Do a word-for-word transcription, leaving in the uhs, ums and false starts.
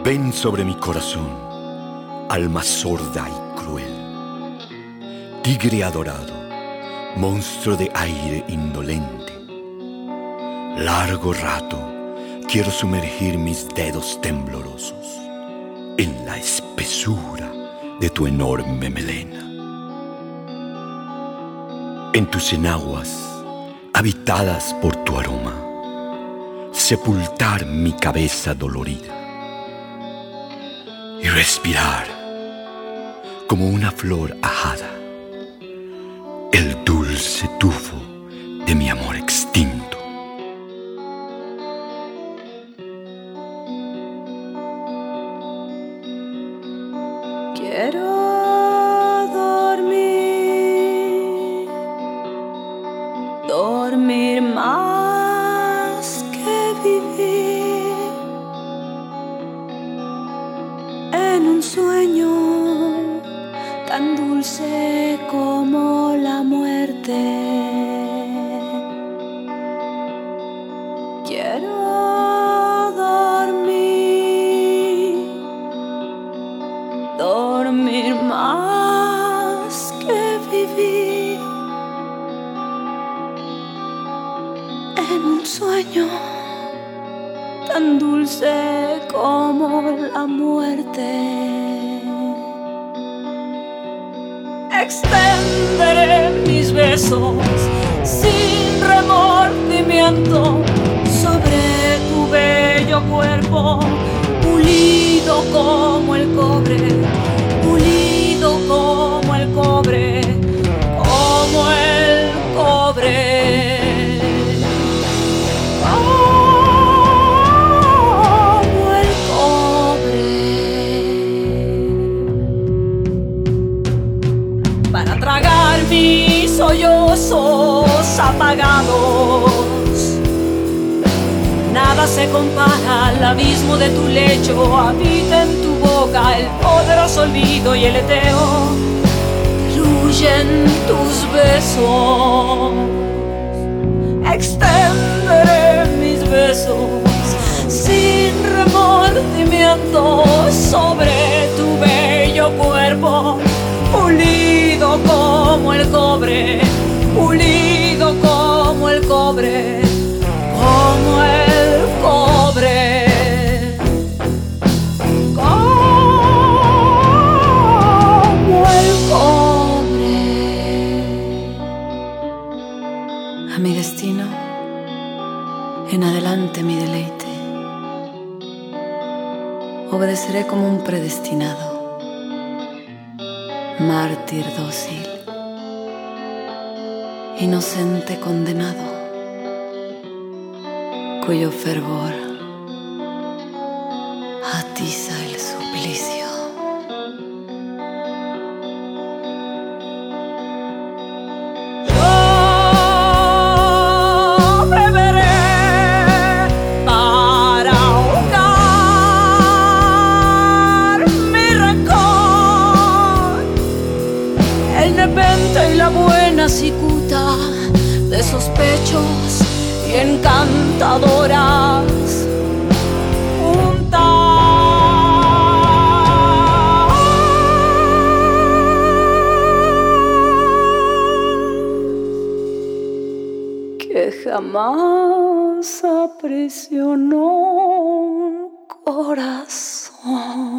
Ven sobre mi corazón, alma sorda y cruel, tigre adorado, monstruo de aire indolente. Largo rato quiero sumergir mis dedos temblorosos en la espesura de tu enorme melena. En tus enaguas, habitadas por tu aroma, sepultar mi cabeza dolorida y respirar como una flor ajada el dulce tufo de mi amor extinto. Quiero dormir, dormir más que vivir en un sueño tan dulce como la muerte. Quiero dormir más que vivir en un sueño tan dulce como la muerte. Extenderé mis besos sin remordimiento sobre tu bello cuerpo, pulido como el cobre, pulido como el cobre, como el cobre, como el cobre. Para tragar mis sollozos apagados, nada se compara al abismo de tu lecho. Habita en tu boca el poderoso olvido y el eteo fluyen tus besos. Extenderé mis besos sin remordimiento sobre tu bello cuerpo, pulido como el cobre, pulido como el cobre, como el cobre, como el cobre. A mi destino, en adelante mi deleite. Obedeceré como un predestinado, mártir dócil, inocente condenado, cuyo fervor atiza el suplicio. Yo beberé para ahogar mi rencor, el nepente y la buena cicuta de esos pechos y encantadoras juntas, que jamás aprisionó un corazón.